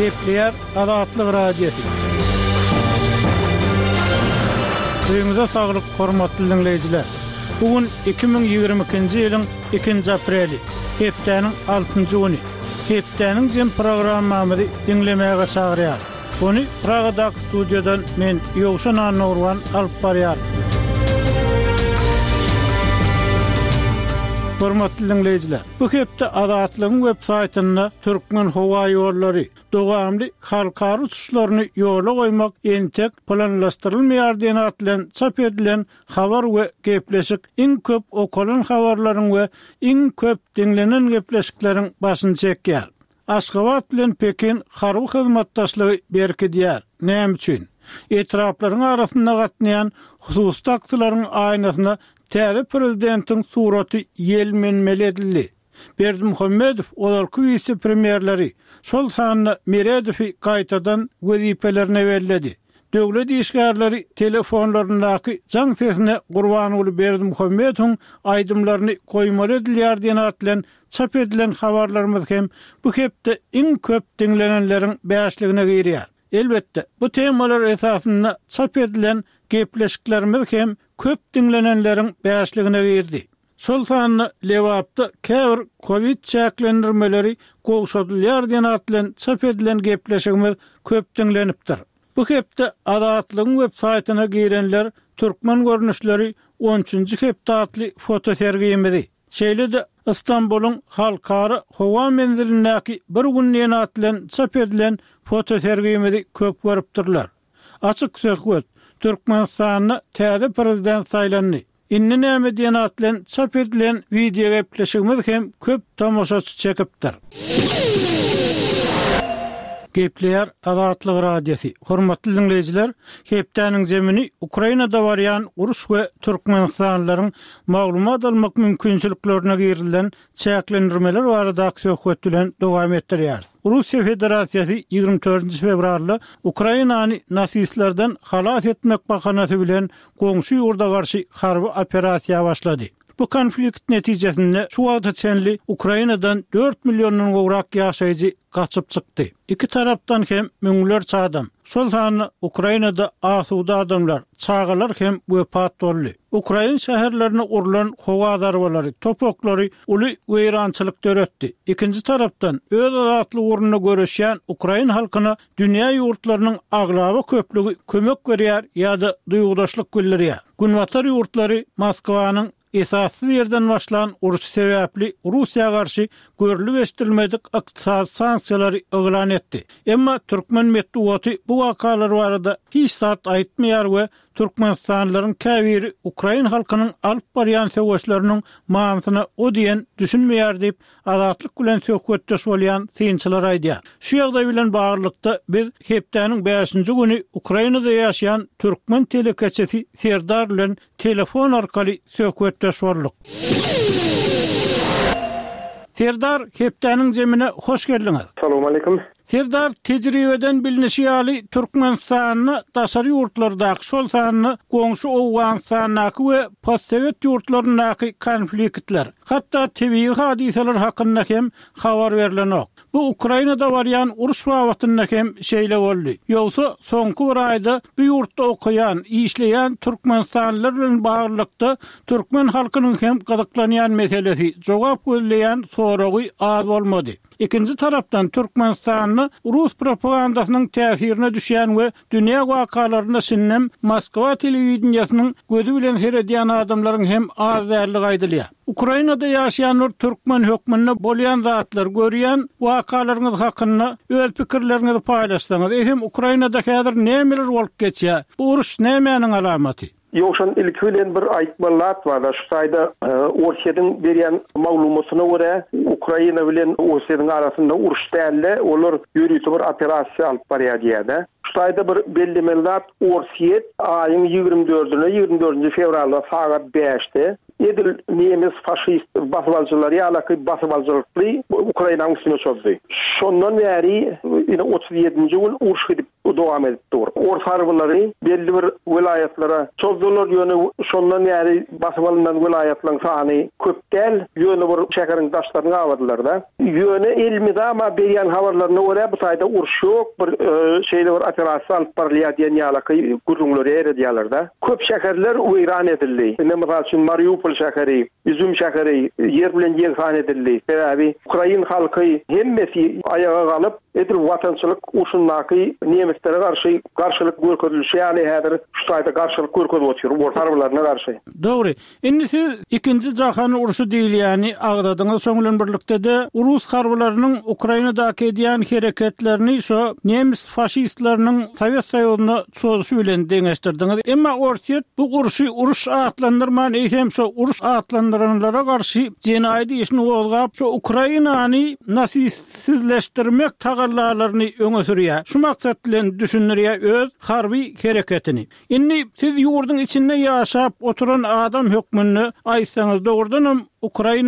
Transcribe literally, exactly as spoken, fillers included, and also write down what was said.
Kepler Azatlyk Radiosu. Öýüňize saglyk, hormatly dinleýijiler. Bugün iki bin ýygrimi ikinji ýylyň ikinji apreli, hepdeniň altynjy güni. Hepdeniň jem programmamyzy dinlemäge çagyrýar. Bunu Pragadak studiodan men Ýowşan Anurwan alyp barýar. Hormatly dinleýijiler, bu hepde Azatlygyň web saýtyna türkmen howa ýollary, dowamly halkary uçuşlaryny ýola goýmak entek planlaşdyrylmaýar diýen atlan çap edilen habar we gepleşik iň köp okulan habarlaryň we iň köp dinlenen gepleşikleriň başyny çekýär. Aşgabat bilen Pekin harby hyzmatdaşlygy berkidýär. Näme üçin? Etraplaryň arasynda gatnaýan hususy aktylaryň aýnasyna täze prezidentin suraty ýelmenmeli edildi. Berdimuhammedow olarky vice premierleri şol sanyny Meredowy gaýtadan wezipelerine berledi. Döwlet işgärleri telefonlarynyňky jaň sesine gurban bolup Berdimuhammedowyň aýdymlaryny goýmaly edilýär diýen atlan çap edilen habarlarymyz hem bu hepde iň köp dinlenenleriň beýasligine girýär. Elbetde bu temalar esasynda çap edilen gepleşiklerimiz hem köp dinlenenleriň beýasligine girdi. Şol sanyny lewapda käbir Covid çäklendirmeleri goşadylýar diýen atlan çap edilen gepleşigimiz köp dinlenipdir. Bu hepde Azatlygyň web saýtyna girenler türkmen görnüşleri on üçinji hepde atly foto sergiýemedi. Şeýle-de İstanbulyň halkary howa menzilindäki bir günniň atlan çap edilen foto sergiýemedi köp görüpdirler. Açyk söhbet, Türkmenistanyň täze prezident saýlandy. Inni näme diýen atlan çap edilen video gepleşigimiz hem köp tamaşaçy çekipdir. Kepler Azatlyk Radiosu. Hormatly dinleýijiler, hepdeniň jemini Ukrainada barýan uruş we türkmenistanlylaryň maglumat almak mümkinçiliklerine girilen çäklendirmeler barada söhbet bilen dowam etdirýär. Russiýa Federasiýasy ýygrimi dördünji fevralda Ukrainany nasistlerden halas etmek bahanasy bilen goňşy ýurda garşy harby operasiýa başlady. Bu konflikt netijesinde şu wagta çenli Ukrainadan dört milyondan gowrak ýaşaýjy gaçyp çykdy. İki tarapdan hem müňlerçe adam. Şol sany Ukrainada asuda adamlar, çağalar hem wepat boldy. Ukraina şäherlerine urulan howa darbalary, topoklary uly weýrançylyk döretdi. İkinji tarapdan öz azatly uruny göreşýän Ukraina halkyna dünýä ýurtlarynyň aglaby köplügi kömek berýär ýa-da duýgudaşlyk bildirýär. Günwatar ýurtlary Moskwanyň esassız yerden başlayan uruş sebäpli Russiýa garşy görülip eşdilmedik ykdysady sanksiýalary elan etdi. Emma türkmen medeniýeti bu wakalar barada hiç zat aýtmaýar we Türkmenistanlylaryň käbiri Ukraina halkynyň alyp barýan söwüşleriniň manysyna o diýen düşünmeýär diýip Azatlyk bilen söhbetdeş bolýan synçylar aýdýar. Şu ýagdaý bilen baglykda biz hepdeniň beşinji güni Ukrainada ýaşaýan türkmen telekeçesi Serdar bilen telefon arkaly söhbetdeş boldyk. Serdar, hepdeniň jemine hoş geldiňiz. Assalamu aleykum. Serdar, tejribeden bilinişi ýaly Türkmenistanyny daşary ýurtlardaky şol sanyny goňşy Owganistanyňky we postsovet ýurtlarynyňky konfliktler, hatda tebii hadiseler hakynda hem habar berilenok. Bu Ukrainada barýan uruş wagtynda hem şeýle boldy. Ýogsa soňky bir aýda bu ýurtda okuyan, işleýän türkmenistanlylar bilen baglykda türkmen halkynyň hem gazaklanýan meselesi jogap gözleýän soragy az bolmady. İkinci tarapdan Türkmenistanyny Rus propagandasynyň täsirine düşýän we dünýä wakalaryna sinnem Moskwa telewizionysynyň gözü bilen seredýän adamlaryň hem az därligi aýdylýar. Ukrainada ýaşaýan türkmen hökmünde bolýan zatlar görýän wakalaryňyz hakynda öz pikirleriňizi paýlaşsaňyz, hem Ukrainada häzir nämeler bolup geçýär? Bu uruş nämenin alamaty? Ýokşan ilkilen bir aýtmalar bar. Şu saýda Orşeýiň berýän maglumatyna görä Ukraina bilen Orşeýiň arasynda uruş dälle, olar ýürütip bir operasiýa alyp barýar diýär. Şu saýda bir bellemeler Orşeýi aýyň ýygrimi dördüne ýygrimi dördünji fevralda saat beşde edil nemes faşist basbalçylary ýa-da basbalçylykly Ukrainanyň üstüne çökdi. Şondan bäri ine otuz ýedinji gün uruş edip dowam edip dur. Orta harblary belli bir vilayetlara çözüler ýöne şondan ýeri basyp alynan vilayetlaryň sany köp däl, ýöne bir şäheriň daşlaryny awadylar da. Ýöne ilmide ama berýän habarlaryna görä bu taýda uruş ýok, bir şeýle bir operasiýa alyp barylýar diýen ýaly gurulmalar eredýärler da. Köp şäherler weýran edildi. Näme üçin Mariupol şäheri, Izum şäheri ýer bilen ýeňhan edildi. Sebäbi Ukraina halky hemmesi ayağa galyp edir watançylyk uşundaky nemetlere garşy garşylyk görkezilýär. Ýani häzir şu taýda garşylyk görkezip oturyp orta harbylaryna garşy. Dogry. Indi siz ikinji jahan uruşy diýilýäni agdadyňyz soňulan birlikde de Rus harbylarynyň Ukrainadaky edýän hereketlerini şo nemis faşistleriniň Sowet Soýuzyna çözüşi bilen deňeşdirdiňiz. Emma ortiýet bu uruşy uruş atlandyrman eýsem şo uruş atlandyranlara garşy jenaýdy işini bolgap şo Ukrainany nasisizleşdirmek tagallarlaryny öňe sürýär. Şu maksat bilen düşünürýär öz harby hereketini. Indi siz ýurdun içinde ýaşap oturan adam hökmüni aýtsaňyz dogrudan Ukraina